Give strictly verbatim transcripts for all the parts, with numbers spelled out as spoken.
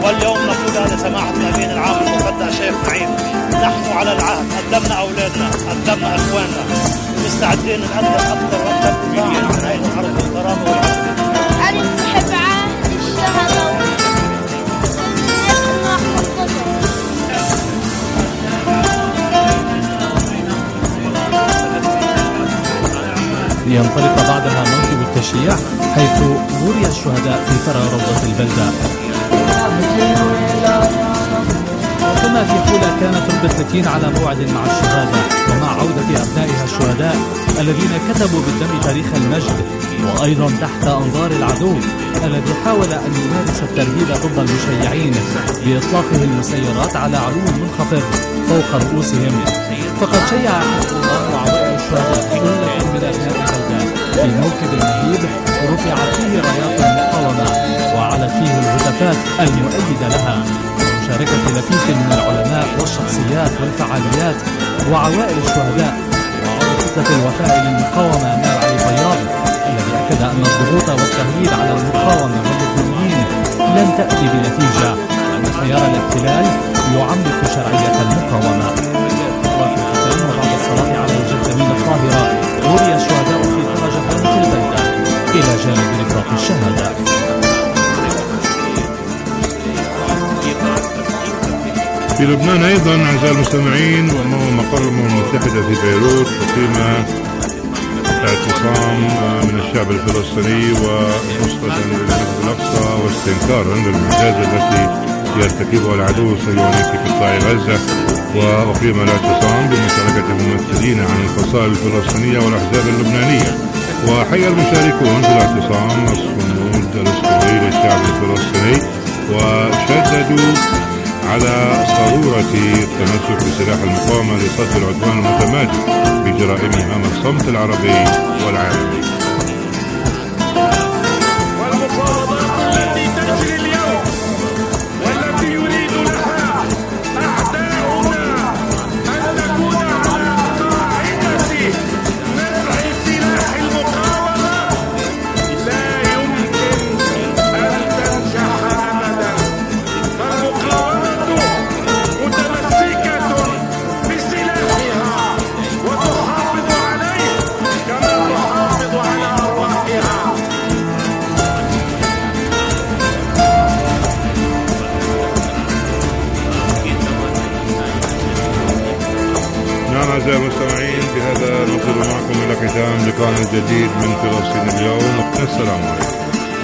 واليوم نقول هذا سماحة الأمين العام المقدم شيخ نعيم، نحن على العهد، قدمنا أولادنا، قدمنا أخواننا، مستعدين نقدم أكثر وأكثر دفاعا عن هذه الأرض والكرامة والعزة. أنا بحب عهد الشهداء لينطلق بعدها موكب التشييع، حيث وري الشهداء في فرع روضة البلدة. وكما في حولة كانت ربة على موعد مع الشهادة ومع عودة أبنائها الشهداء الذين كتبوا بالدم تاريخ المجد، وأيضا تحت أنظار العدو الذي حاول أن يمارس الترهيب ضد المشيعين بإطلاقه المسيرات على علو منخفض فوق رؤوسهم. فقد شيع حزب الله وعوائل الشهداء ثلة من أبناء البلدة في موكب مهيب رفعت فيه رايات المقاومة وعلت فيه الهتافات المؤيدة لها، ومشاركة لفيف من العلماء والشخصيات والفعاليات وعوائل الشهداء. وعضو كتلة الوفاء للمقاومة نار علي بياض الذي أكد أن الضغوط والتهديد على المقاومة والمدنيين لن تأتي بنتيجة، وأن خيار الاحتلال يعمق شرعية المقاومة. وفي الختام وبعد الصلاة على الجثامين الطاهرة وري الشهداء في درجة البلدة إلى جانب رفاق الشهداء. في لبنان أيضا أعزائي المستمعين وأمام مقر الأمم المتحدة في بيروت أقيم اعتصام من الشعب الفلسطيني ونصرة للمسجد الأقصى واستنكارا للمجازر التي يرتكبها العدو الصهيوني في قطاع غزة. وأقيم الاعتصام بمشاركة الممثلين عن الفصائل الفلسطينية والأحزاب اللبنانية. وحيا المشاركون في الاعتصام الصمود الأسطوري للشعب الفلسطيني، وشددوا على ضرورة التمسك بسلاح المقاومة لصد العدوان المتمادي بجرائمه أمام الصمت العربي والعالمي. والمفاوضات التي تجري اليوم والتي يريد لها أعداؤنا أن تكون على قاعدة نزع سلاح المقاومة لا يمكن أن تنجح أبدا. فالمقاومة متمسكة بسلاحها وتحافظ عليه كما تحافظ على أرواحها. نعم أعزائي المستمعين، بهذا نصل معكم إلى ختام لقاء جديد من فلسطين اليوم. السلام عليكم.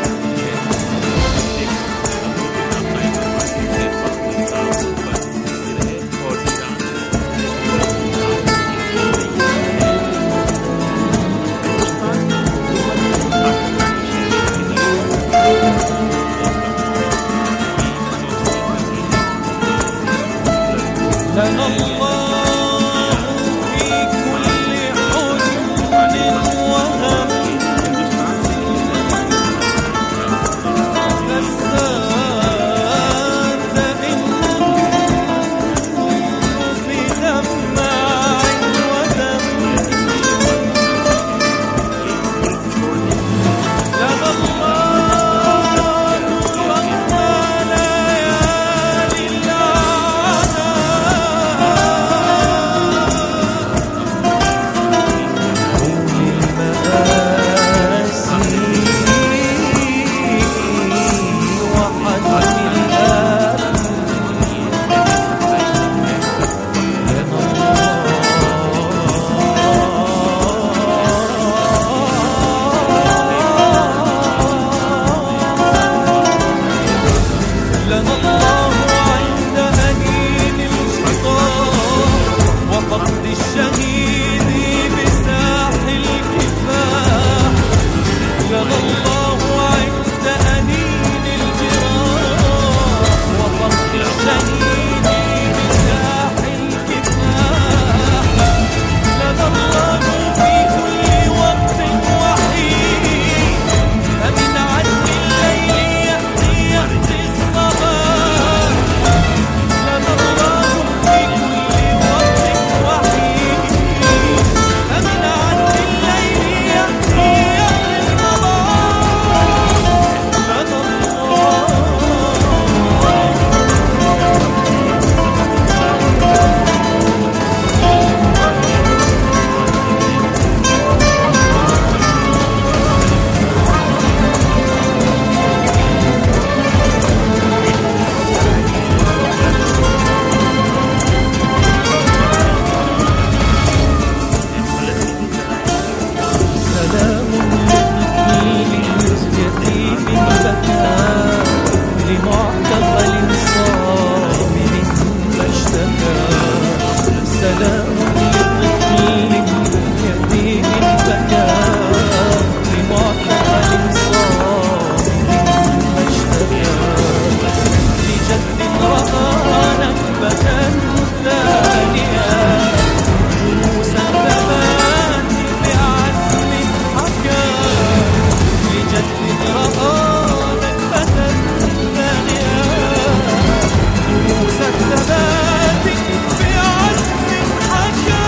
لنا الله في كل حزن وهم لمعتقل صابر ما اشتكى سلام لطفل يتيم بكى لمعتقل صابر ما اشتكى لجد رأى نكبة ثانية دروس الثبات بعزم حكى لجد رأى نكبة ثانية دروس الثبات بعزم حكى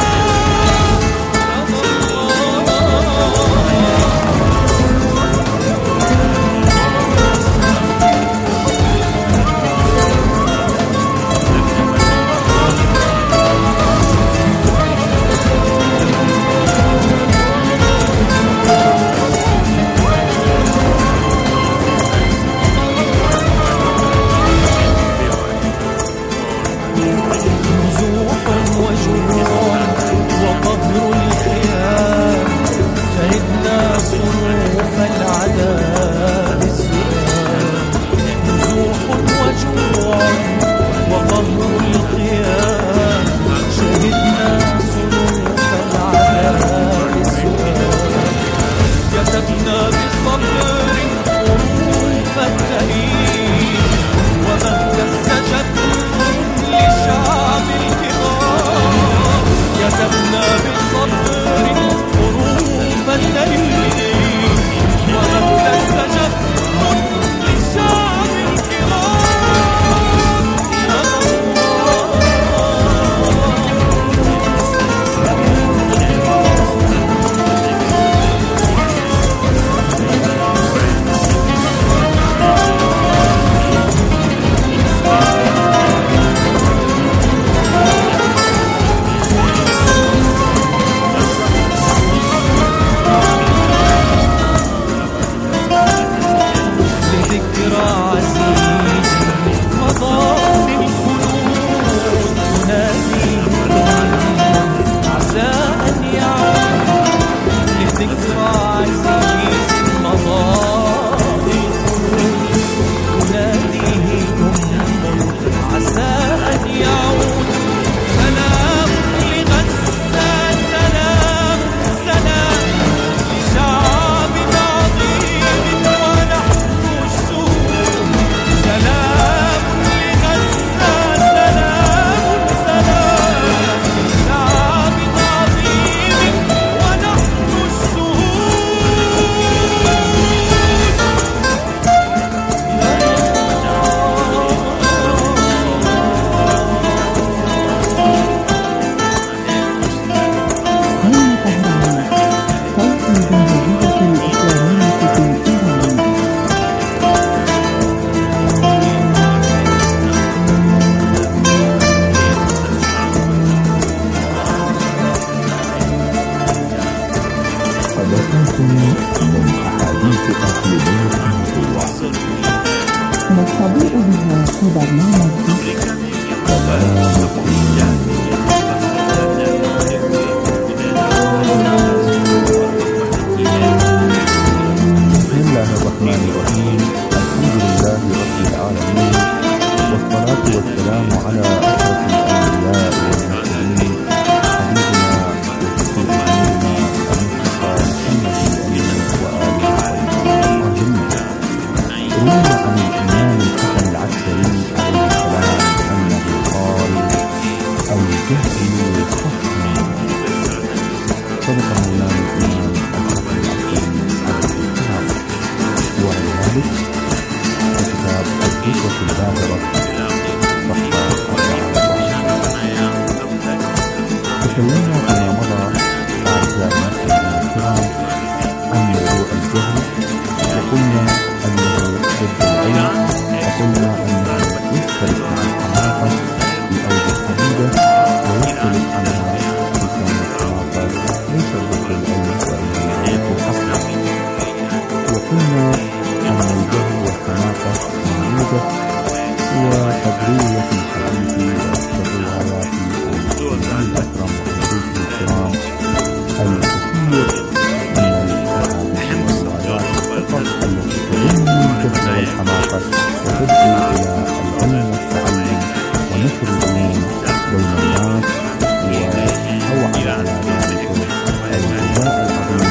والحماقة تدعو إلى العلم والتعلم ونشر العلوم بين الناس وتوعى على ذلك الجزاء العظيم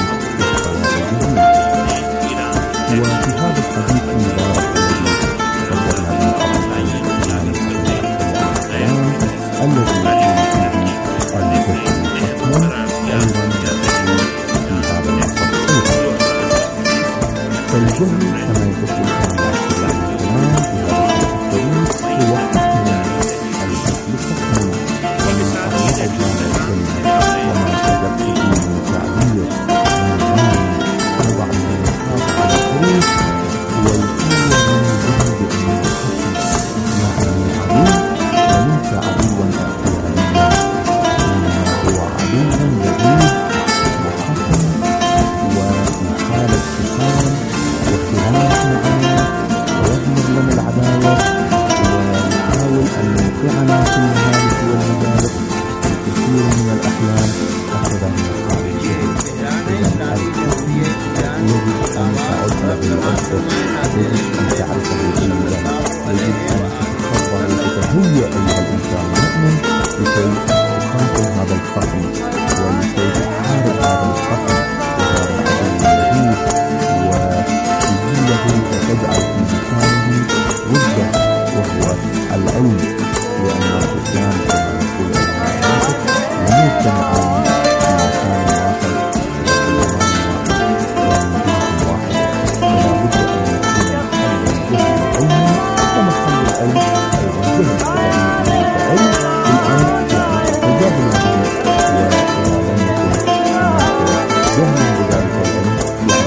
وفي هذا الحديث المبارك فالجهل كما يقول الله سبحانه وتعالى في هذا الحديث هو حكم الأصل حكم ومن أرواح الكلمة وما سبق فيه من تعبير من وضع النقاط على الحروف والقوة من الجهل بأن الحكم يعني عدو وليس عدوا أخيرا إنما هو عدو بعيد وحكم وفي حالة اتهام وخلاف معنا ويضمن لنا العداوة ويحاول أن يوقعنا في المهالك والمبالغ في كثير من الأحيان أخذا من الخارج الحكم يجب أن تعد له الأسر يجب أن تعرفه جيدا يجب أن تتخبر وتتهيأ أيها الإنسان المؤمن لكي تقاتل هذا الخصم ولكي تحارب هذا الخصم وهذا العدو الذي وتجعل في مكانه وجه وهو العلم لأن الإسلام كما يقول العلماء لم يجتمعان في مكان واحد وزمان واحد ومن دين واحد فلا بد أن يكون محل الجهل علما ومحل العلم أيضا جهل كذلك علم العلم يعني تجاهل الجهل وإذا لم يكن هناك جهل بذلك العلم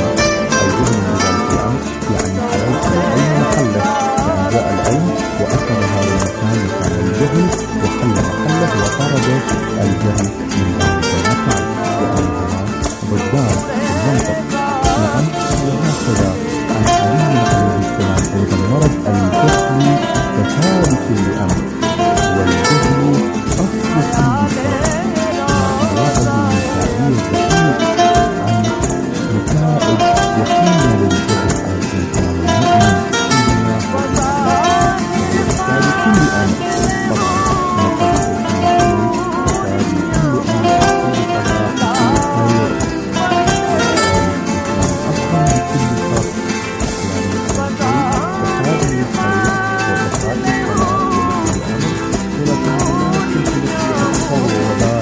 يعني حلال العلم محله يعني جاء العلم وأخذ هذا المكان مكان الجهل وحل محله وطرد الجهل من ذلك المكان لأنهما ضدان في المنطق. نعم وهكذا عن علي عليه السلام أيضا مرض الجهل كثالث الأمر والجهل أصل كل شر ما أراده من تعبير دقيق عن نتائج يقين للجهل على الإنسان المؤمن فيما فبالتالي كل أمر طبعا نقل الإنسان فبالتالي كل أمر يحصل على كل خير أصلا بكل شر يعني فهذه الخير وإخراج الصلاة ولكل أمر ولكن الناس تلك أكثر وبال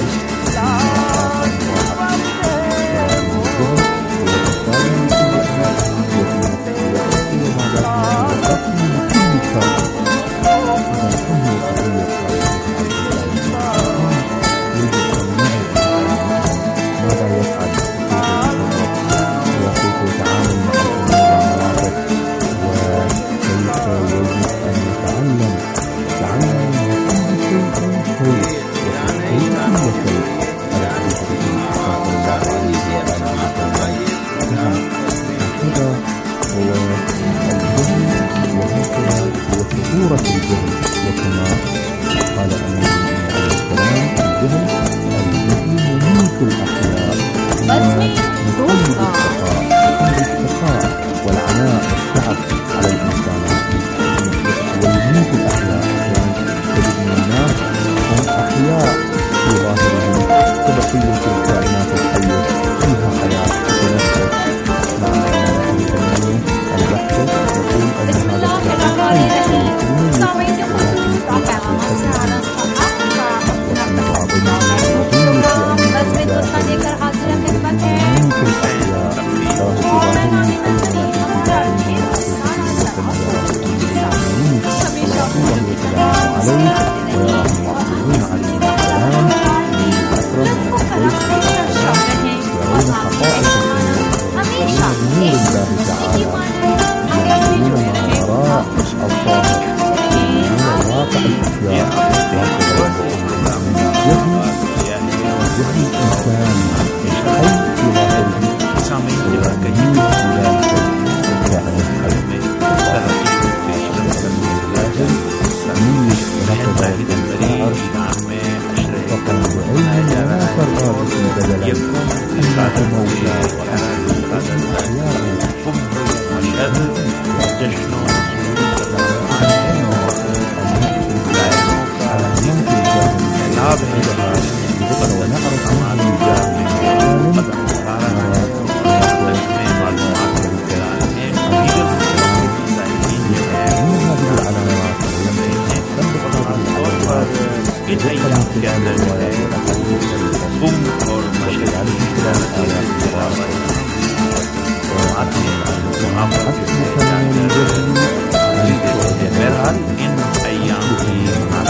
خطورة الجهل وكما قال النبي عليه السلام الجهل الذي يميت الأخلاق ويقلب الشقاء الشقاء والعناء والتعب على الإنسان ويميت الأخلاق يعني تجد من الناس هم أحياء في ظاهرهم كبقية الكائنات الحية فيها حياة تتنفس مع الثمانية البحث يقول أن هذا الكائن حي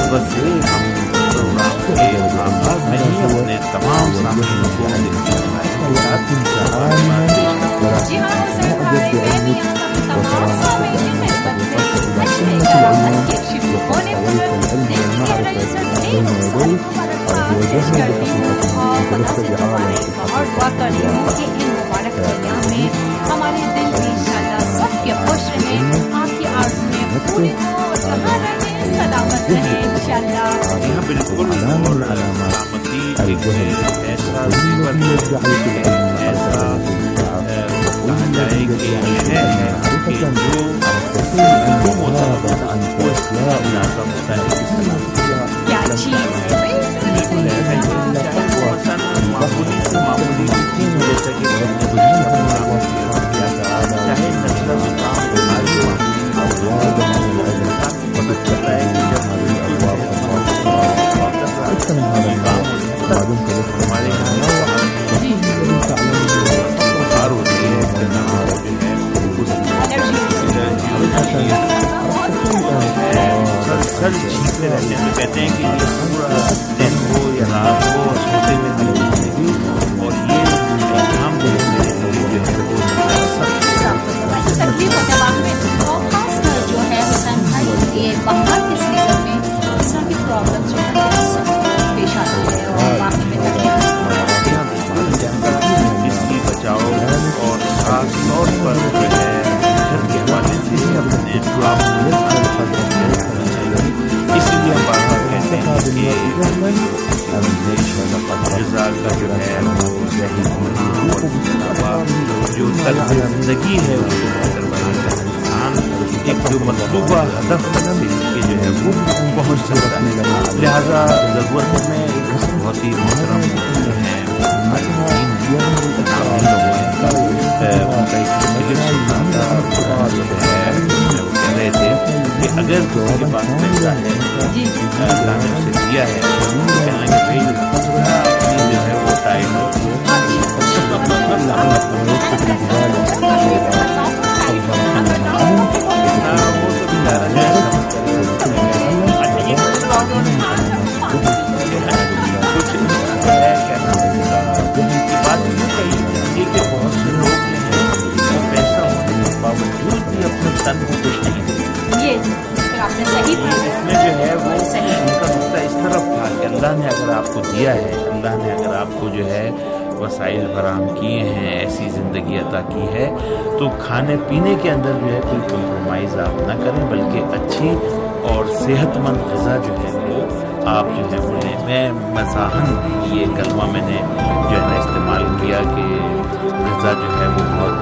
مناسبت سے ہم پروگرام کے آغاز میں ہی اپنے تمام سامعین کو جی ہاں اور دعا کرتی ہوں کہ ان مبارک ایام میں ہمارے دل انشاءاللہ سب کے خوش رہیں، آپ کی آرزویں پوری ہوں اور جہاں رہیں سلامت رہیں انشاءاللہ. بالکل اور سلامتی ایسا ایسا کہا جائے کہ یہ ہے کہ جو حکم ہوتا ہے وہ لازم ہوتا ہے. کیا چیز معمولی سے معمولی چیز جیسا کہ چاہے نسل کام بیماری ہمارے بخار ہوتی ہے سر چھینکتے رہتے ہیں. تو کہتے ہیں کہ پورا دن ہو یا رات ہو سوتے میں اور یہ کام جو ہے تکلیف ہوتا ہے میں اور خاص کر جو ہے حسین بھائی یہ باہر کے سیزن میں اس طرح کی پرابلم جو ہے پیش آتی ہے اور باقی میں اس کی بچاؤ اور خاص طور پر جو ہے گھر کے حوالے سے اپنے آپ اس لیے ہم بار بار کہتے ہیں کہ غذا کا جو ہے جو طرز زندگی ہے اس کو بہتر بنانا ہے. انسان ایک جو مطلوبہ ہدف سے جو ہے وہ پہنچ سکتا ہے. لہٰذا ضرورت میں ایک بہت ہی محترم ہیں کہہ رہے تھے کہ اگر کسی کے پاس پیسہ ہے اللہ نے اسے دیا ہے کہنا کہ بھائی اپنی جو ہے وہ ٹائم بہت سے لوگ پیسہ ہونے کے باوجود بھی اپنے تن کو کچھ نہیں دیتے. اس میں جو ہے وہ ان کا نقطہ اس طرف تھا کہ اللہ نے اگر آپ کو دیا ہے، اللہ نے اگر آپ کو جو ہے وسائل فراہم کیے ہیں، ایسی زندگی عطا کی ہے، تو کھانے پینے کے اندر جو ہے کوئی کمپرومائز آپ نہ کریں بلکہ اچھی اور صحت مند غذا جو ہے وہ آپ جو ہے وہ لیں. میں مزاحن یہ کلمہ میں نے جو ہے نا استعمال کیا کہ غذا جو ہے وہ بہت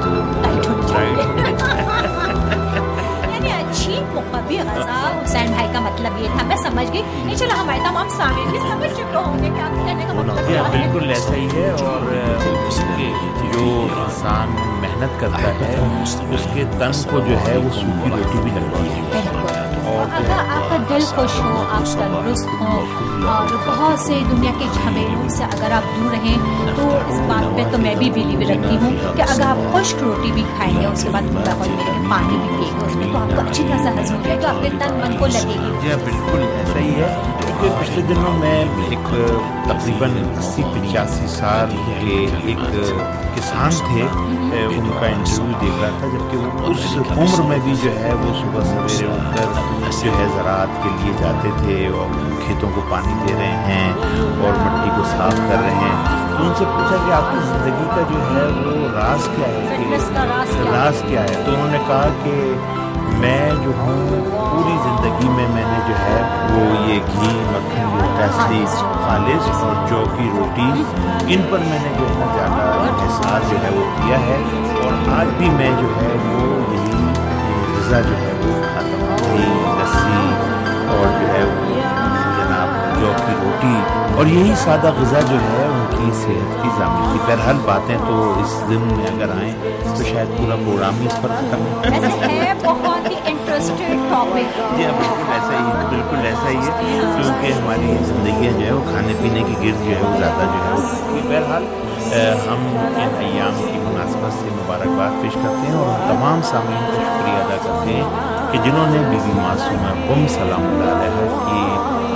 اچھی مقبی غذا. حسین بھائی کا مطلب یہ تھا، میں سمجھ گئی. نہیں چلو ہمارے تمام سامعین بھی سمجھ چکے ہوں گے کہ آپ کہنے کا مطلب ہے. بالکل ایسا ہی ہے. اور جو انسان محنت کرتا ہے اس کے تن کو جو ہے وہ سوکھی روٹی بھی لگتی ہے. اور اگر آپ کا دل خوش ہو، آپ تندرست ہوں اور بہت سے دنیا کے جھمیلوں سے اگر آپ دور رہیں تو اس بات پہ تو میں بھی بلیو رکھتی ہوں کہ اگر آپ خشک روٹی بھی کھائیں گے اس کے بعد پورا ہو جائے گا، پانی بھی پیے گا اس میں تو آپ کو اچھی طرح سے ہضم ہو جائے گا، آپ کے تن من کو لگے گی. جی بالکل ایسا ہی ہے. کیونکہ پچھلے دنوں میں ایک تقریباً اسی پچاسی سال کے ایک کسان تھے، ان کا انٹرویو دیکھ رہا تھا جبکہ وہ اس عمر میں بھی جو ہے وہ صبح سویرے اٹھ کر جو ہے زراعت کے لیے جاتے تھے اور کھیتوں کو پانی دے رہے ہیں اور مٹی کو صاف کر رہے ہیں. تو ان سے پوچھا کہ آپ کی زندگی کا جو ہے وہ راز کیا ہے، راز کیا ہے؟ تو انہوں نے کہا کہ میں جو ہوں پوری زندگی میں میں نے جو ہے وہ یہ گھی مکھن ٹیسٹی خالص اور جو کی روٹی ان پر میں نے جو ہے زیادہ انحصار جو ہے وہ کیا ہے اور آج بھی میں جو ہے وہ یہی غذا جو ہے وہ کھاتا ہوں. گھی لسی اور جو ہے وہ جناب جو کی روٹی اور یہی سادہ غذا جو ہے ان کی صحت کی ضامن کی. بہرحال باتیں تو اس دن میں اگر آئیں تو شاید پورا پروگرام ہی اس پر ختم بہت ہی انٹرسٹڈ ٹاپک. جی ہاں بالکل ایسا ہی ہے، بالکل ایسا ہی ہے کیونکہ ہماری زندگیاں جو ہے وہ کھانے پینے کی گرد جو ہے وہ زیادہ جو ہے وہ. بہرحال ہم ان ایام کی مناسبت سے مبارکباد پیش کرتے ہیں اور تمام سامعین کا شکریہ ادا کرتے ہیں کہ جنہوں نے بی بی معصومہ قم سلام اللہ علیہ کی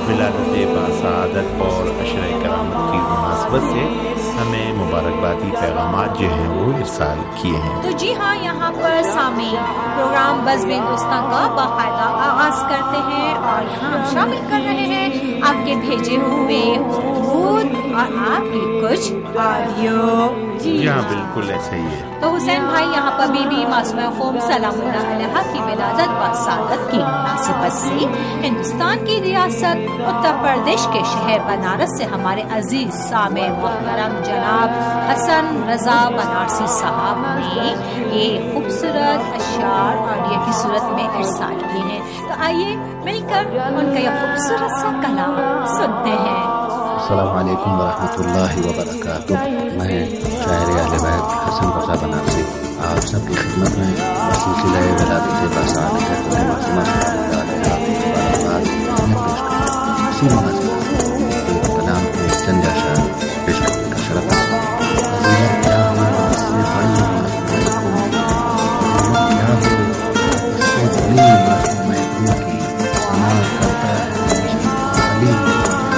ولادت باسعادت اور عشرہ کرامت کی مناسبت سے ہمیں مبارکبادی پیغامات جو ہیں وہ ارسال کیے ہیں. تو جی ہاں، یہاں پر سامعین پروگرام بزم ہندوستان کا باقاعدہ آغاز کرتے ہیں اور یہاں ہم شامل کر رہے ہیں آپ کے بھیجے ہوئے خود اور آپ کی کچھ آڈیو. جی ہاں، بالکل ایسا ہی ہے. تو حسین بھائی، یہاں پر بی بی معصومہ قوم سلام اللہ علیہا کی ولادت باسعادت کی مناسبت سے ہندوستان کی ریاست اتر پردیش کے شہر بنارس سے ہمارے عزیز سامع محترم جناب حسن رضا بنارسی صاحب نے یہ خوبصورت اشعار آڈیو کی صورت میں ارسال کیے ہیں. تو آئیے مل کر ان کا یہ خوبصورت سا کلام سنتے ہیں. السلام علیکم ورحمۃ اللہ وبرکاتہ. میں شاعر اہل بیت حسن رضا بنارسی آپ سب کی خدمت میں سلسلہ ولادت باسعادت معصومہ صلی اللہ علیہ وسلم اسی مناسبت ایک کلام میں چند اشعار پیش کرنے کا شرف حاصل کیا ہوں. اس سے بڑی معصومہ کیا ہو، اس سے بڑی معصومہ کی سنا کرتا ہے علیم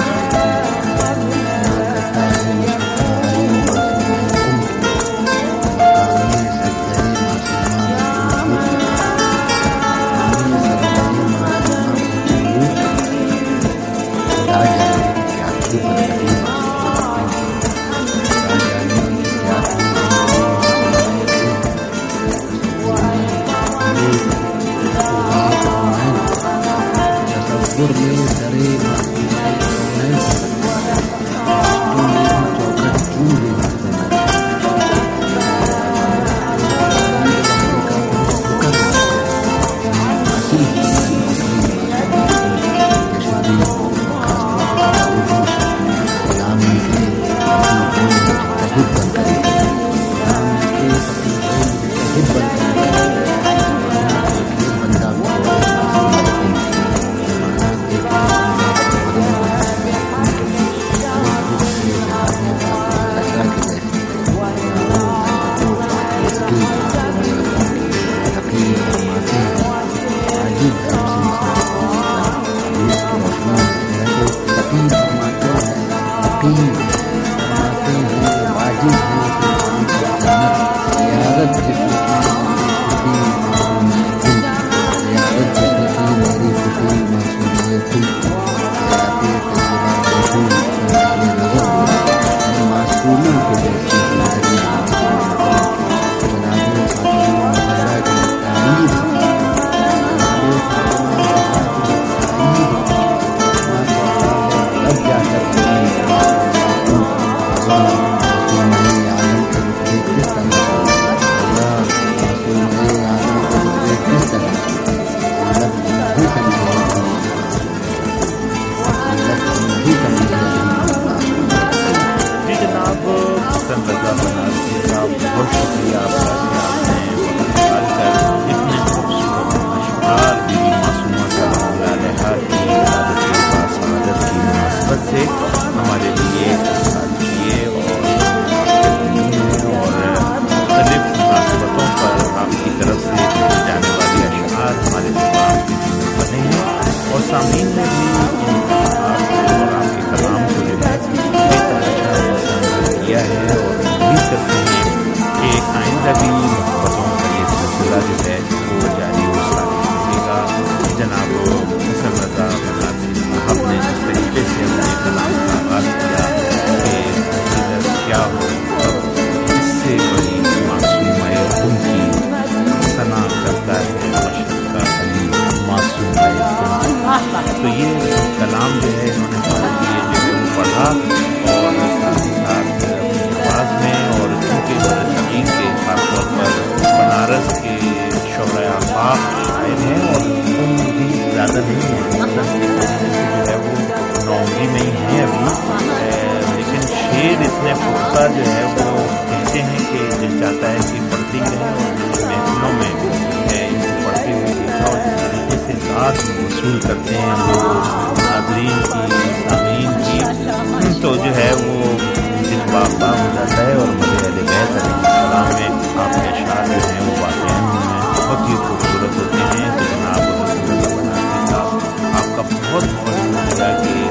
تو یہ کلام جو ہے انہوں نے ہمارے لیے جو ہے وہ پڑھا اور ساتھ ہی ساتھ آواز میں، اور چونکہ شقین کے خاص طور پر بنارس کے شعراء آفاق شاعر ہیں اور عمر بھی زیادہ نہیں ہے، جو ہے وہ نوعمری میں ہی ہیں ابھی، لیکن شعر اتنے پختہ جو ہے وہ کہتے ہیں کہ دل چاہتا ہے کہ پڑھتی رہیں اور محفلوں میں ان کو پڑھتے ہوئے دیکھا اور جس طریقے سے ذات وصول کرتے ہیں وہ حاضرین کی، سامعین کی، تو جو ہے وہ دل باغ باغ ہو جاتا ہے. اور مجھے اہل بیت علیہ السلام میں آپ کے اشعار جو ہیں وہ واقعی بہت ہی خوبصورت ہوتے ہیں. تو جناب حسن رضا بنارسی صاحب آپ کا بہت بہت شکریہ کہ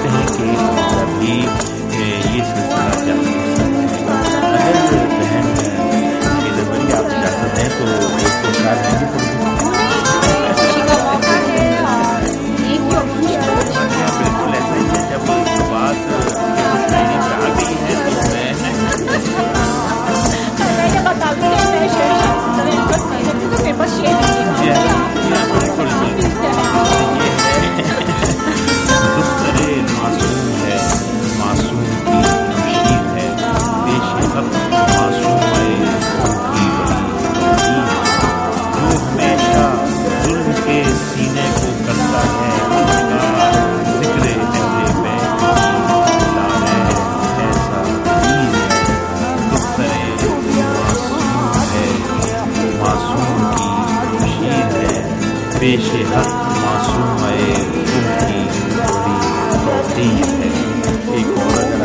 سمجھتے ہیں کہ اس وقت بھی یہ سلسلہ جاری ہے. اگر بہن یہ بڑی آپ اجازت دیں تو ایک کار نہیں بالکل ایسا ہی ہے. جب بات معنی پہ آ گئی ہے تو پیش حق معصوم ہے تم کی بڑی توفیق ہے. ایک اور اگر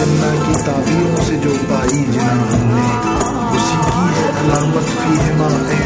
تعبیروں سے جو پائی جناب ہم نے اسی کی ہے علامت فی ہما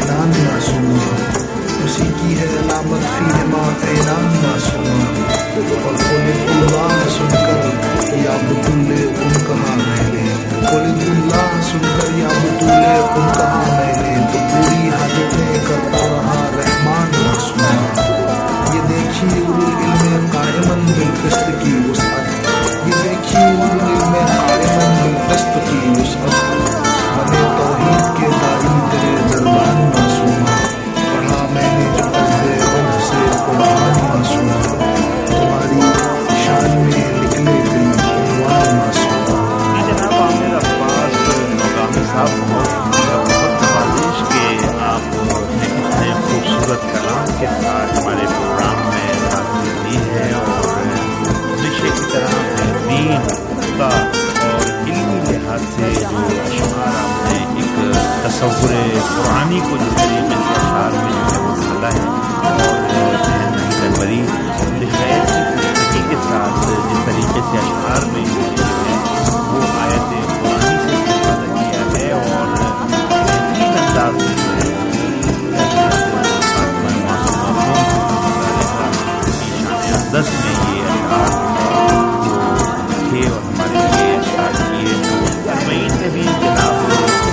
طریقے سے اشعار میں جو ہے وہ ڈھالا ہے اور ذہن نہیں سربری بخیر کی کے ساتھ جس طریقے سے اشعار میں جو ہے وہ آیت قرآنی سے استفادہ کیا ہے اور بہترین انداز میں جو ہے دس میں یہ اشعار تھے اور ہمارے لیے اشعار کیے. اربعین میں بھی جناب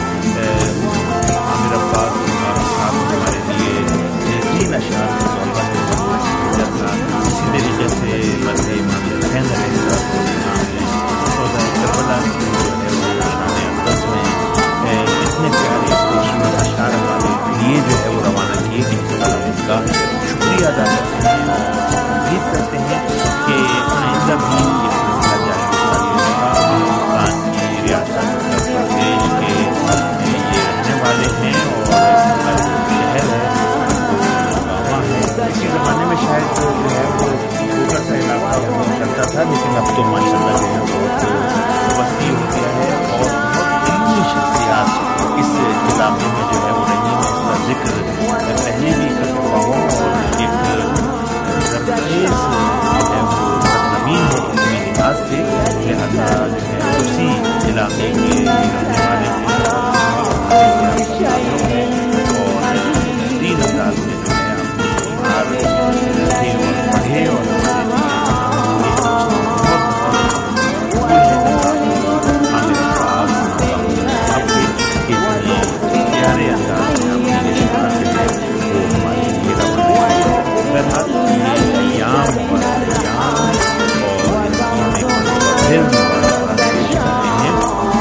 عامر عباس صاحب ہمارے لیے بہترین اشعار میں طلبہ کے تھا. اسی طریقے سے مدح امام حسین علیہ السلام نے شہدائے کربلا جو ہے وہ شان اقدس میں اتنے پیارے خوبصورت اشعار ہمارے لیے جو ہے وہ روانہ کیے گئے. اس کا شکریہ ادا کرتے ہیں اور امید کرتے ہیں کہ آئندہ بھی یہ سلسلہ جاری ہوتا رہے گا. ہندوستان کی ریاست اتر پردیش کے یہ رہنے والے ہیں اور اس کا جو شہر ہے وہاں ہے. اس کے زمانے میں شاید جو ہے وہ چھوٹا سا علاقہ ہوا کرتا تھا لیکن اب تو ماشاء اللہ جو ہے بہت وسیع ہو گیا ہے اور بہت علمی شخصیات اس علاقے میں جو ہے وہ رہی ہیں. اس کا ذکر پہلے بھی کر چکا ہوں اور ایک زرخیز جو ہے وہ زمین ہے علمی لحاظ سے لہٰذا جو ہے اسی علاقے کے رہنے والے ہیں اور بہترین انداز میں جو ہے اپنے اشعار رکھے اور پڑھے اور پیارے انداز میں اپنے اشعار جو ہے وہ ہمارے لیے روانہ ہے. بہرحال ایام اور ایام اور پھر مبارکباد پیش کرتے ہیں.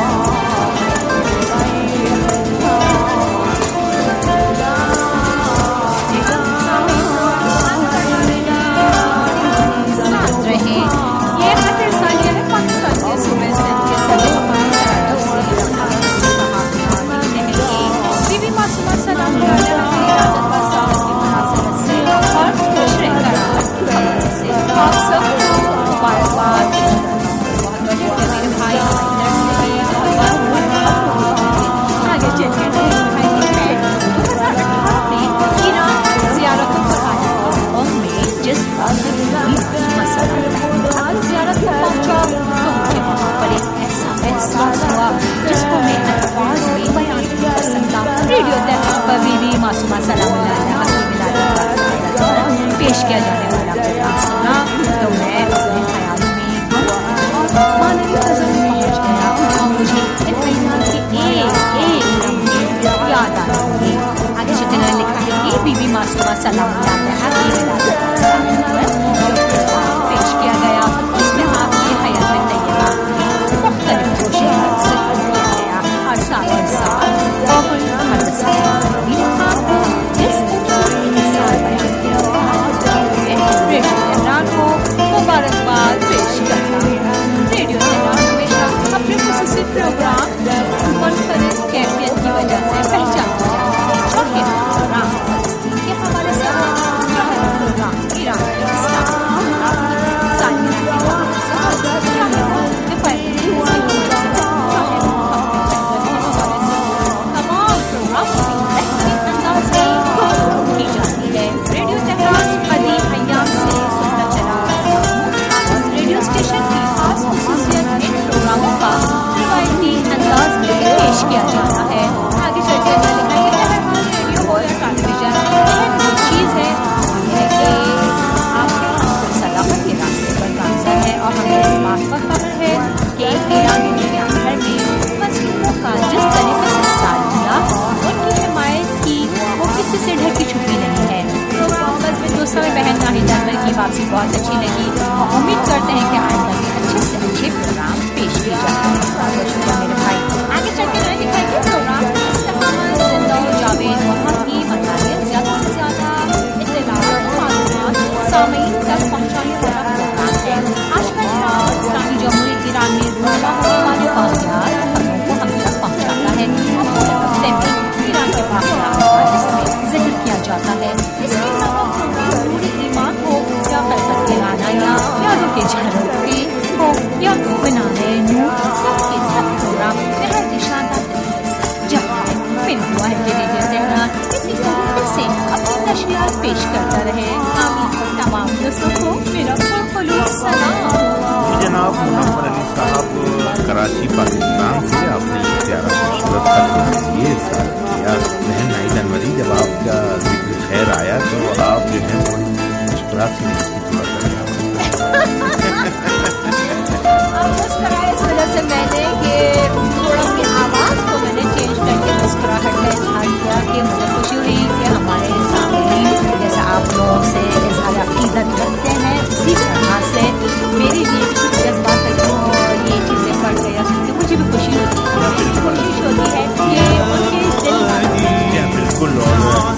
پیش کیا جانے والا پروگرام سنا تو میں اپنے خیالوں میں مانوی فضل میں پہنچ گیا اور مجھے ان کائنات کے ایک ایک لمحے یاد آ رہے ہیں. آگے چلتے ہیں لکھا ہے کہ بی بی معصومہ سلام اللہ علیہا کی پیش کیا گیا. اس میں آپ کی حیات طیبہ مختلف کوششیں ذکر کیا گیا اور ساتھ ہی ساتھ اور مدرسہ جس خوبصورتی کے ساتھ بیان کیا ریڈیو تہران کو مبارکباد پیش کرتا ہوں. ریڈیو تہران ہمیشہ اپنے خصوصی پروگرام منفرد کیفیت کی وجہ سے پہچانا جاتا ہے. چاہے پروگرام فلسطین کے حوالے سے چاہے پروگرام ایران کے اسلام سائنس کے حوالے سے چاہے دفاعی چاہے تمام پروگرام بہترین انداز میں کی جاتی ہے. ریڈیو تہران قدیم ایام سے سنتا چلا ریڈیو اسٹیشن کی خاص خصوصیت ان پروگراموں کا روایتی انداز میں پیش کیا جاتا ہے. آگے چلتے ہیں لکھا کہ تہران ریڈیو ہو یا ٹیلی ویژن اہم جو چیز ہے یہ ہے کہ آپ کے صداقت کے راستے پر گامزن ہے اور ہمیں اس بات پر فخر ہے کہ ایرانی دنیا بھر میں مظلوموں کا جس طریقے سے ساتھ دیا ان کی حمایت کی وہ کسی سے ڈھکی چھپی نہیں ہے. پروگرام بس میں دوستوں میں بہن ناہید احمد کی واپسی بہت اچھی لگی اور امید کرتے ہیں کہ آئندہ کے اچھے سے اچھے پروگرام پیش کیے جائیں. بہت شکریہ میرے بھائی. آگے چلتے رہے دکھائی کہ پروگرام استقامت زندہ و جاوید وہاں کی مطالعات زیادہ سے زیادہ اطلاعات معلومات سامعین تک پہنچانے والا پروگرام ہے. آج کا پروگرام اسلامی جمہوریہ ایران میں رونما ہونے والے واقعات خبروں کو ہم تک پہنچاتا ہے اور پورے ہفتے میں ایران کے واقعات کا اس میں ذکر کیا جاتا ہے. اس کے علاوہ پروگرام پورے ایمان کو یا قلبت کے لانا یا یادوں کے جھلک کے पेश करता रहे। आमीन। तमाम दोस्तों को मेरा पुरखलूस सलाम। जनाब मुनव्वर अली साहब कराची पाकिस्तान से आपने ये प्यारा खूबसूरत खत ये बहन नाइदन वली, जब आपका जिक्र खैर आया तो आप जो है मुस्कुरात सी नहीं थी थोड़ा सा। आप मुस्कुराए इस वजह से मैंने कि थोड़ा अपनी आवाज को मैंने चेंज करके मुस्कुराहट का इजहार किया कि मुझे खुशी हुई कि हमारे सामने जैसे आप लोगों से इजहार अकीदत करते हैं उसी तरह से मेरी भी कुछ जज्बात और ये चीज़ें पढ़ गया सुनते मुझे भी खुशी होती है। कोशिश होती है कि उनके दिल बिल्कुल और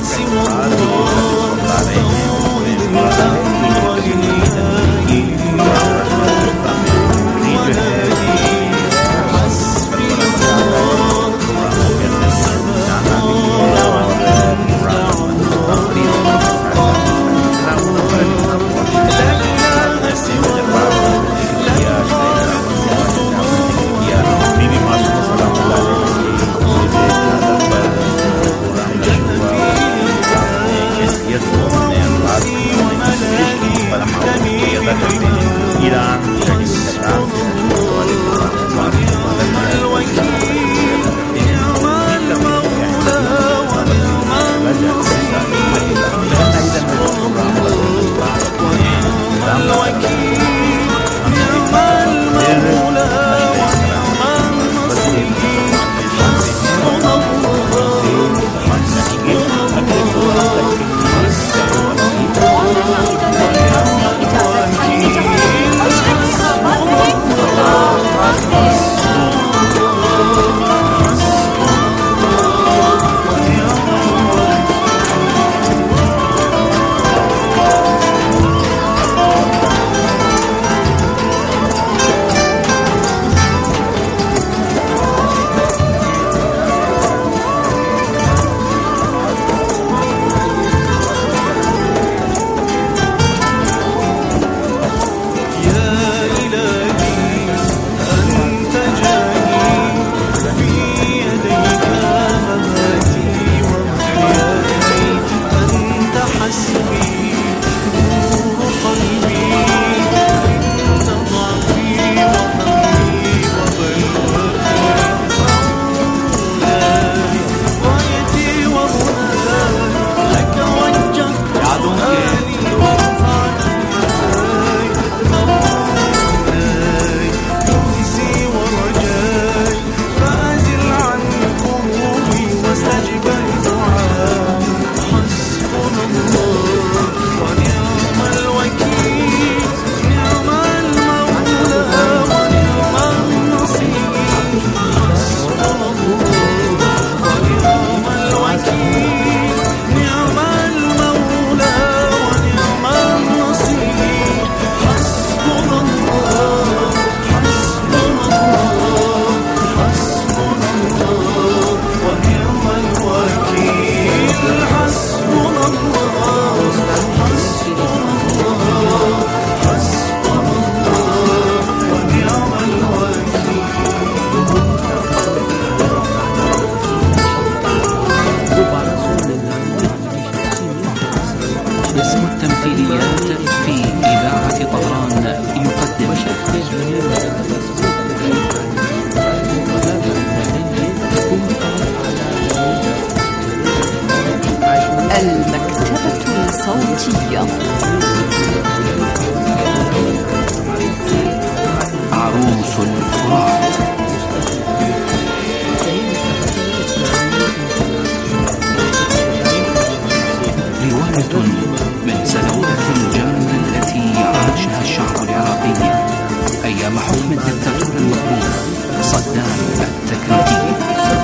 من سنوات الجنة التي عاشها الشعب العراقي أيام حكم الدكتاتور المظلوم صدام التكريتي.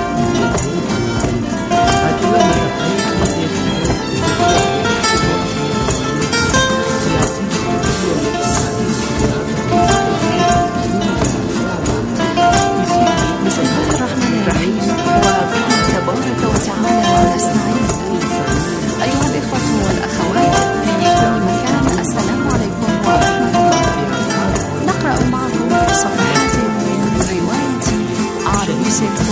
بسم الله الرحمن الرحيم وبه تبارك وتعالى ونستعين. أيها الإخوة والأخوات في كل مكان، السلام عليكم ورحمة الله. نقرأ معكم صفحات من رواية عروس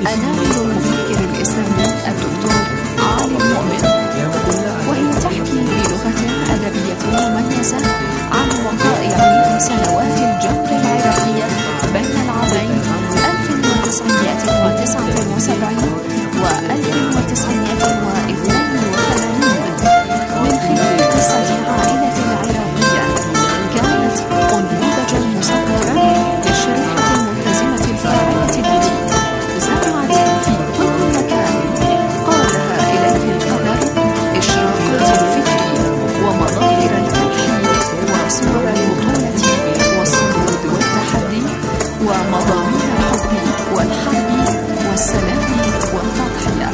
أنامل المفكر الإسلامي الدكتور علي المؤمن، وهي تحكي بلغة أدبية مميزة عن وقائع سنوات الجبر العراقية بين العامين ألف وتسعمائة وتسعة وسبعين و ألف وتسعمائة واثنين وثمانين من خلال قصة عائلة عراقية كانت أنموذجا مصغرا للشريحة الملتزمة الفاعلة التي زرعت في كل مكان قادها إليه القدر إشراقات الفكر ومظاهر التوحيد وصور البطولة والصمود والتحدي ومضامين الحب والحرب والسلام والتضحية.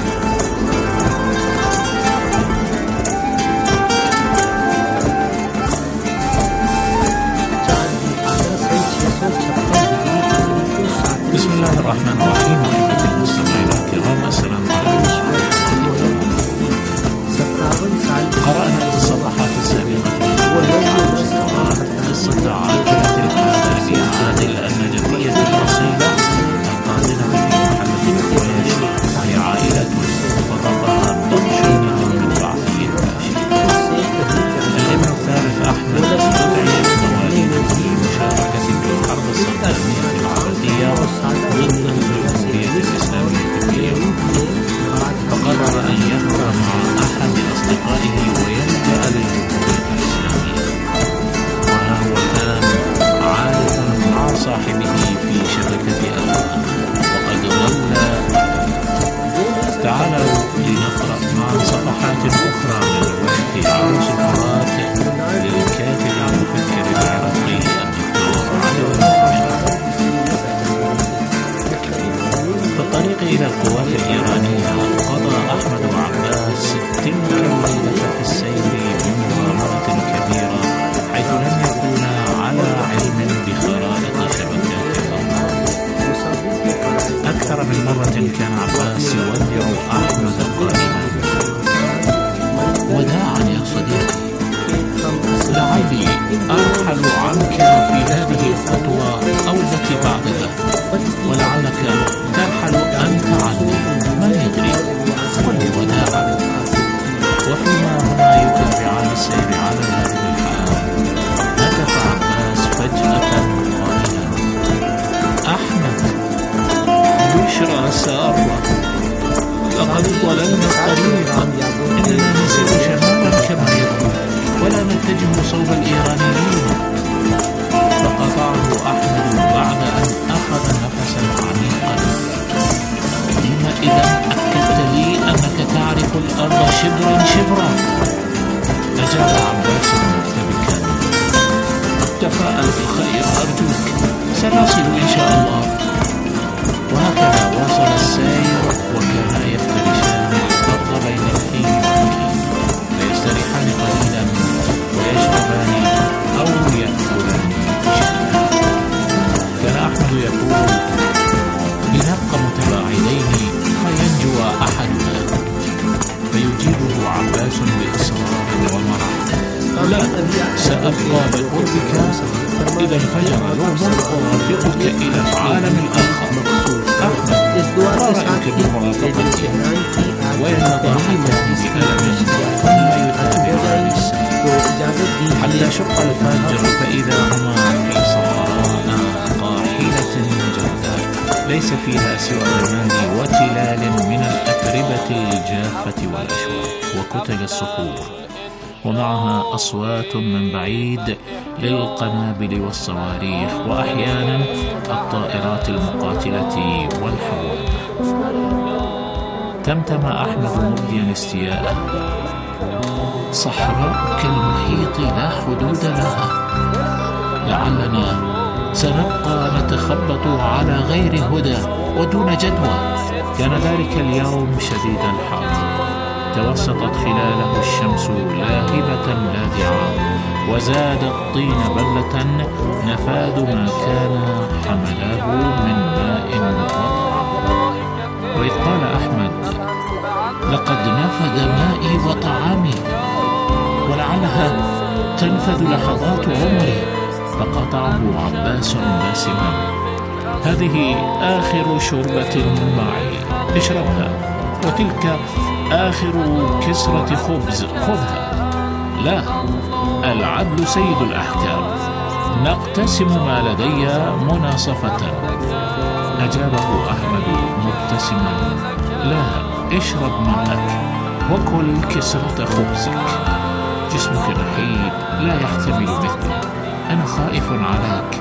بسم الله الرحمن الرحيم. أحبتي المستمعين الكرام، السلام عليكم. قرأنا في الصفحات السابقة قصة عائلة الحاج عادل النجفية الأصيلة القادمة في محلة القريش، وهي عائلة فضلها طرش من بعثه الفاشل. الابن الثالث أحمد استدعي مواليد في مشاركة في الحرب الصدامية العربية ضد الجمهورية الإسلامية في اليمن، فقرر أن يهرب مع أحد أصدقائه ويلجأ للجمهورية الإسلامية، وها هو الآن عالقا مع صاحبه في شبكة ألغام وقد ضل. تعالوا لنقرأ مع صفحات أخرى من رواية عروس الفرات للكاتب المفكر العراقي الدكتور علي المؤمن. في الطريق إلى القوات الإيرانية قضى أحمد وعباس تلك الليلة في السير بمغامرة كبيرة، حيث لم يكونا على علم بخرائط شبكات الأنظار. أكثر من مرة كان عباس يودع أحمد قائلا: وداعا يا صديقي، لعلي أرحل عنك في هذه الخطوة أو التي بعدها، ولعلك ترحل أنت عني، من يدري، قل لي وداعا. وفيما هما يتابعان السير على هذه الحال، هتف عباس فجأة قائلا: أحمد، بشرى سارة، لقد ظللنا الطريق، إننا نسير شمالا كما يقول، ولا نتجه صوب الإيرانيين. فقطعه أحمد بعد أن أخذ نفسا عميقا: لما إذا أكدت لي أنك تعرف الأرض شبرا شبرا؟ أجاب عباس مرتبكا: تفاءل بالخير أرجوك، سنصل إن شاء الله. وهكذا واصل السير، وكانا يفترشان الأرض بين الحين والحين، فيستريحان قليلا ويشربان أو يأكلان شيئا. كان أحمد يقول: لنبقى متباعدين فينجو أحدنا، فيجيبه عباس بإصرار ومرح: لا، سأبقى بقربك، إذا انفجر نور أرافقك إلى العالم الآخر. أحمد، ما رأيك بمرافقتي؟ وإن ضاحكان بألم ثم يتابعان السير حتى شق الفجر، فإذا هما في صحراء قاحلة جرداء ليس فيها سوى الماء وتلال من الأتربة الجافة والأشواك وكتل الصخور، ومعها أصوات من بعيد للقنابل والصواريخ، وأحيانا الطائرات المقاتلة والحوامل. تمتم أحمد مبديا استياءه: صحراء كالمحيط لا حدود لها، لعلنا سنبقى نتخبط على غير هدى ودون جدوى. كان ذلك اليوم شديد الحر، توسطت خلاله الشمس لاهبة لاذعة، وزاد الطين بلة نفاد ما كان حمله من ماء وطعام. وإذ قال أحمد: لقد نفد مائي وطعامي، ولعلها تنفذ لحظات عمري، فقطعه عباس باسما: هذه آخر شربة معي، اشربها، وتلك آخر كسرة خبز خذها. لا، العدل سيد الأحكام، نقتسم ما لدي مناصفة. أجابه أحمد مبتسما: لا، اشرب ماءك وكل كسرة خبزك، جسمك نحيب لا يحتمل مثلي، أنا خائف عليك.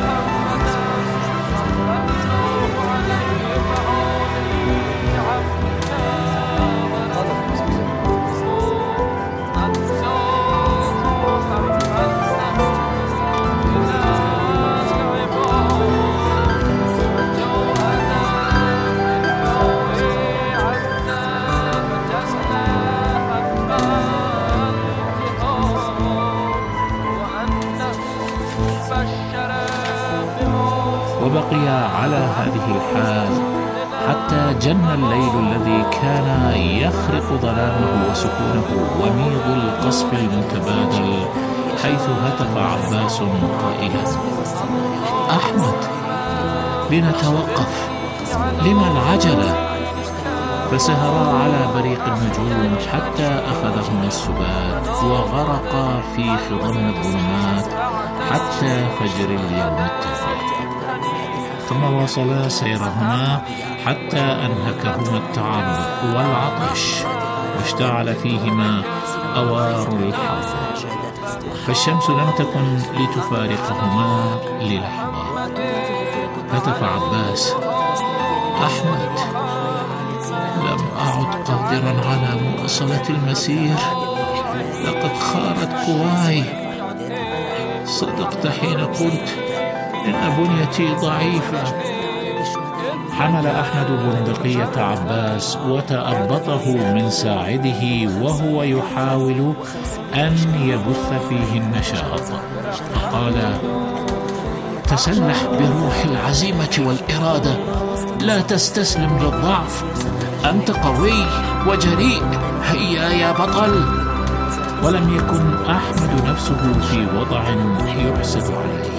وبقي على هذه الحال حتى جن الليل الذي كان يخرق ظلامه وسكونه وميض القصف المتبادل، حيث هتف عباس قائلا: أحمد، لنتوقف، لما العجلة؟ فسهرا على بريق النجوم حتى أخذهما السبات وغرقا في خضم الظلمات حتى فجر اليوم التالي. ثم واصلا سيرهما حتى أنهكهما التعب والعطش واشتعل فيهما أوار الحر، فالشمس لم تكن لتفارقهما للحظة. هتف عباس: أحمد، لم أعد قادرا على مواصلة المسير، لقد خارت قواي. صدقت حين قلت إن بنيتي ضعيفة. حمل أحمد بندقية عباس وتأبطه من ساعده وهو يحاول أن يبث فيه النشاط، فقال: تسلح بروح العزيمة والإرادة، لا تستسلم للضعف، أنت قوي وجريء، هيا يا بطل. ولم يكن أحمد نفسه في وضع يحسد عليه.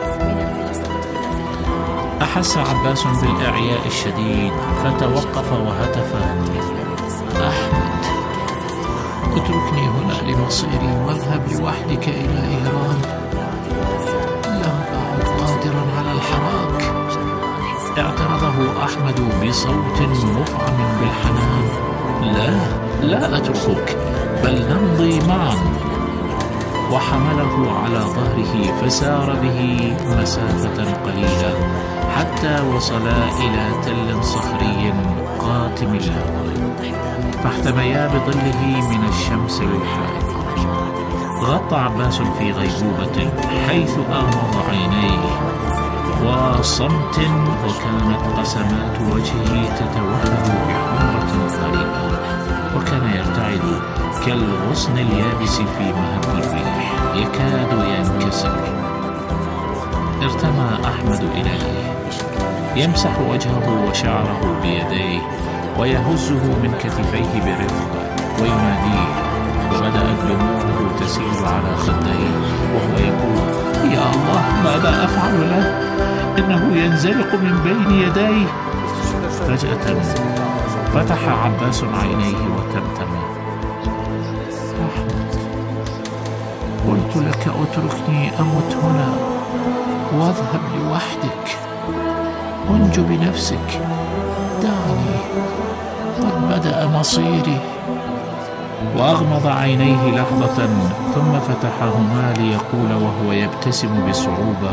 أحس عباس بالإعياء الشديد فتوقف وهتف: أحمد، اتركني هنا لمصيري واذهب لوحدك إلى إيران. لم أعد قادرا على الحراك. اعترضه أحمد بصوت مفعم بالحنان: لا، لا أتركك، بل نمضي معا. وحمله على ظهره فسار به مسافة قليلة حتى وصلا إلى تل صخري قاتم الهواء، فاحتميا بظله من الشمس الحارقة. غطى عباس في غيبوبة حيث أغمض عينيه وصمت، وكانت قسمات وجهه تتوهج بحمرة قريبة، وكان يرتعد كالغصن اليابس في مهب الريح يكاد ينكسر. ارتمى أحمد إليه يمسح وجهه وشعره بيديه ويهزه من كتفيه برفق ويناديه، وبدأت دموعه تسيل على خديه وهو يقول: يا الله، ماذا أفعل له؟ إنه ينزلق من بين يديه. فجأة فتح عباس عينيه وتمتم: أحمد، قلت لك اتركني أمت هنا واذهب لوحدك، انج بنفسك، دعني، قد بدأ مصيري. وأغمض عينيه لحظة ثم فتحهما ليقول وهو يبتسم بصعوبة: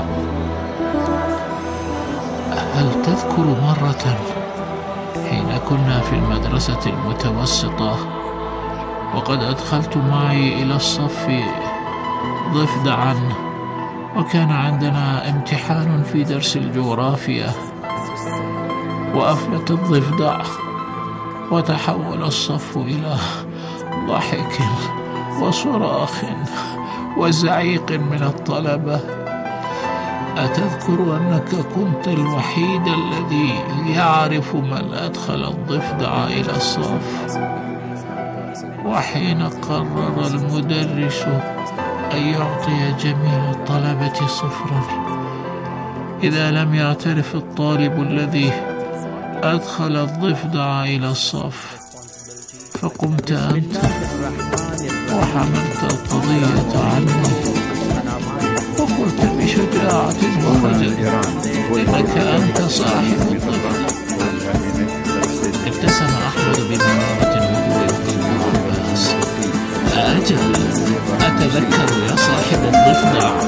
هل تذكر مرة حين كنا في المدرسة المتوسطة وقد أدخلت معي إلى الصف ضفدعا، وكان عندنا امتحان في درس الجغرافيا، وأفلت الضفدع وتحول الصف إلى ضحك وصراخ وزعيق من الطلبة؟ أتذكر أنك كنت الوحيد الذي يعرف من أدخل الضفدع إلى الصف؟ وحين قرر المدرس أن يعطي جميع الطلبة صفرا إذا لم يعترف الطالب الذي أدخل الضفدع إلى الصف، فقمت أنت وحملت القضية عني وقلت بشجاعة ووجد إنك أنت صاحب الضفدع. ابتسم أحمد بمرارة وهو يقول عباس: أجل، أتذكر يا صاحب الضفدع.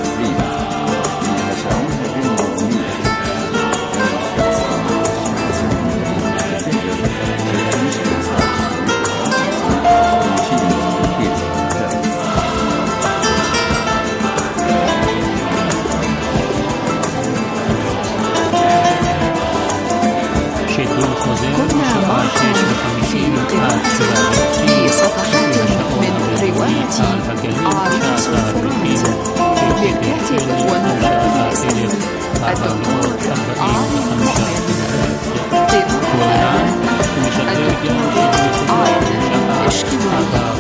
كنا معكم في قراءة في صفحات من رواية عروس الفرات للكاتب والمفكر الإسلامي الدكتور علي محمد. قراءة الدكتور علي إشكيباني.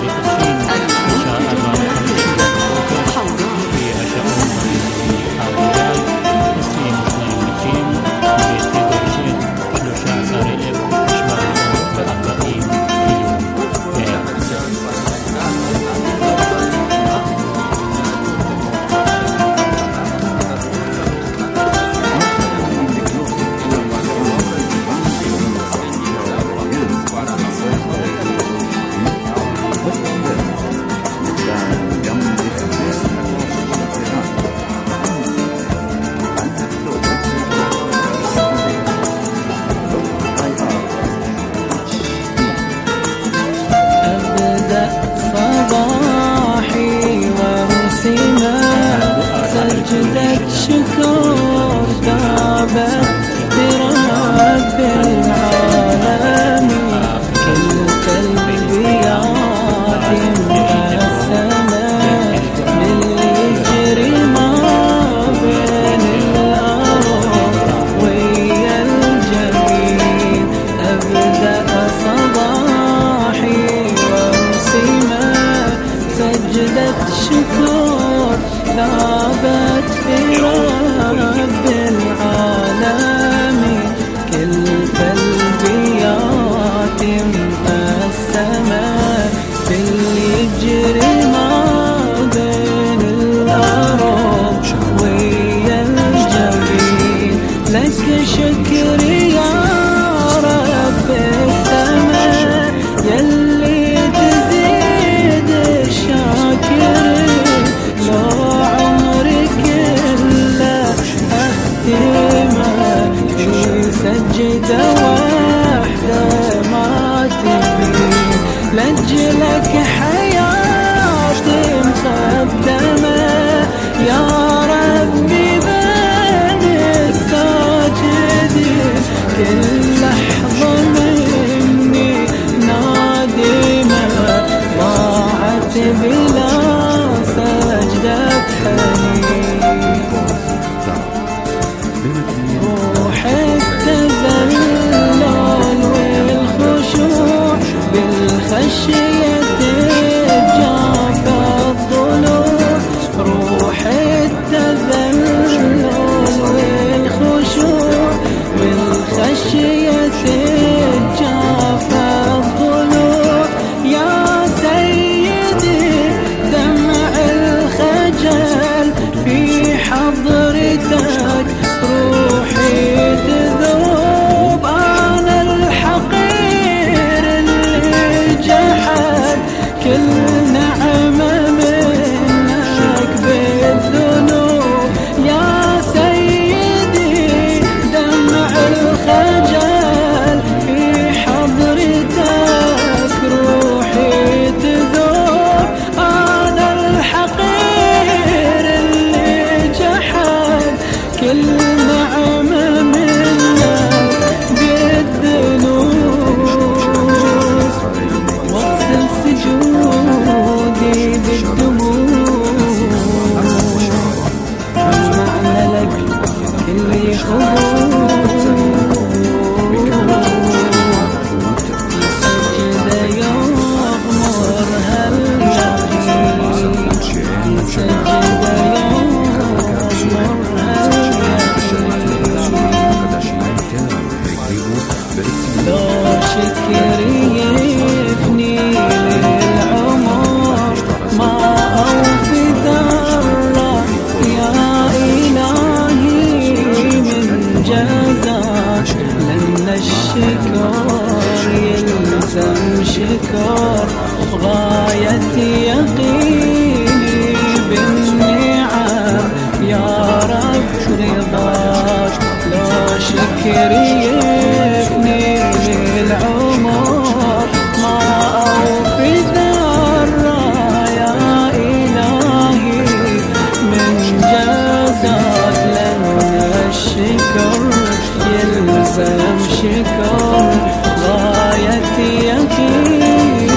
لأن الشكر يلزم شكر غاية يقيني بالنعم يا رب رضاك لو شكر يفني للعمر ما أوفي ذرة يا إلهي من جزاك لأن الشكر يلزم شكر غاية يقيني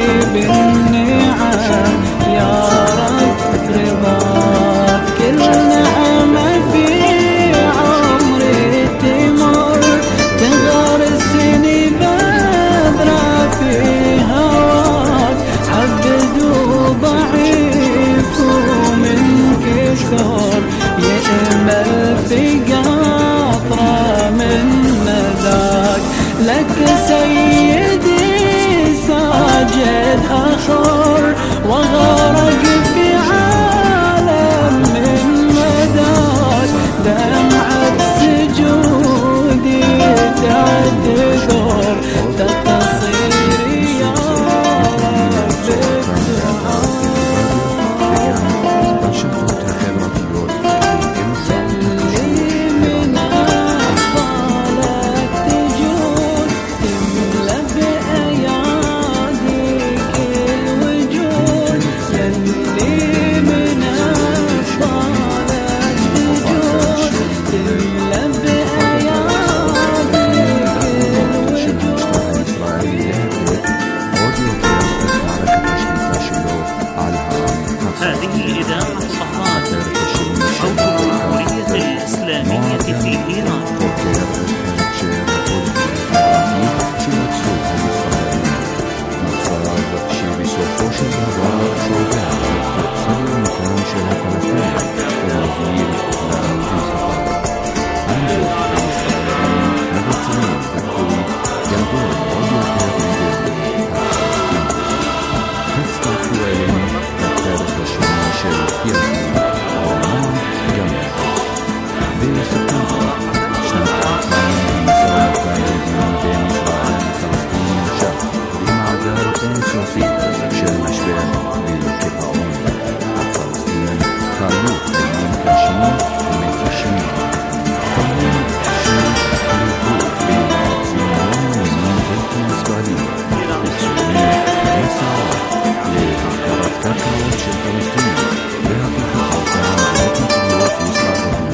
بالنعم يا رب رضاك كل نعمة في عمري تمر تغرسني بذرة في هواك عبد وضعيف ومن كثر يأمل في قطرة من نداك لك سيدي ساجد أخر وغرق في عالم من مداك دمعة سجودي تعتذر تقصيري يا This